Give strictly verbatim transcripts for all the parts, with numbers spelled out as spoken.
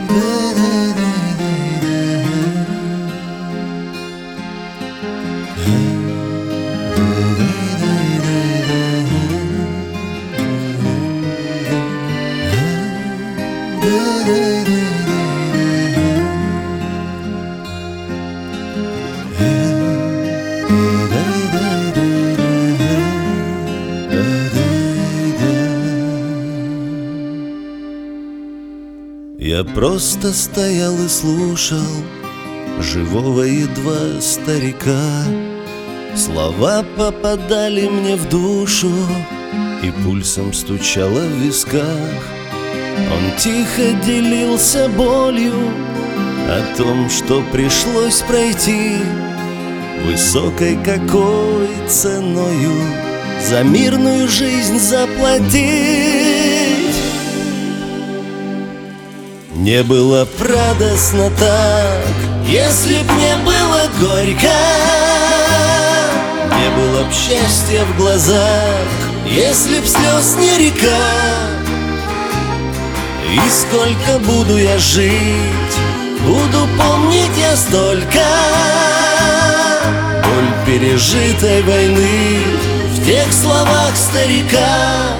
Я просто стоял и слушал живого едва старика. Слова попадали мне в душу и пульсом стучало в висках. Он тихо делился болью о том, что пришлось пройти высокой какой ценою за мирную жизнь заплатить. Не было б радостно так, если б не было горько. Не было б счастья в глазах, если б слез не река. И сколько буду я жить, буду помнить я столько боль пережитой войны в тех словах старика.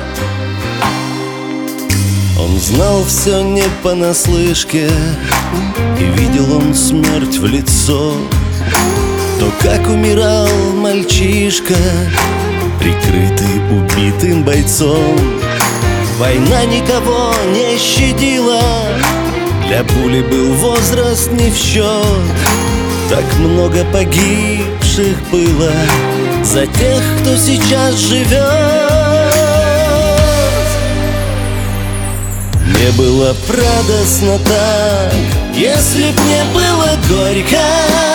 Он знал все не понаслышке, и видел он смерть в лицо. То, как умирал мальчишка, прикрытый убитым бойцом. Война никого не щадила, для пули был возраст не в счет. Так много погибших было за тех, кто сейчас живет. Не было б радостно так, если б не было горько.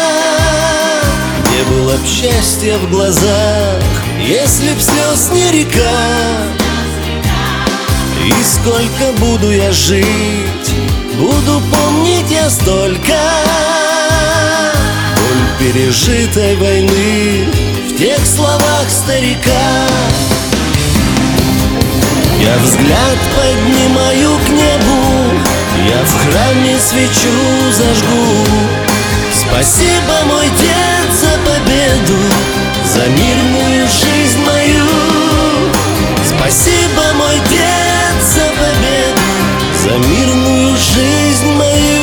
Не было б счастья в глазах, если б слез не река. И сколько буду я жить, буду помнить я столько боль пережитой войны в тех словах старика. Я взгляд поднимаю к небу, я в храме свечу зажгу. Спасибо, мой дед, за победу, за мирную жизнь мою. Спасибо, мой дед, за победу, за мирную жизнь мою.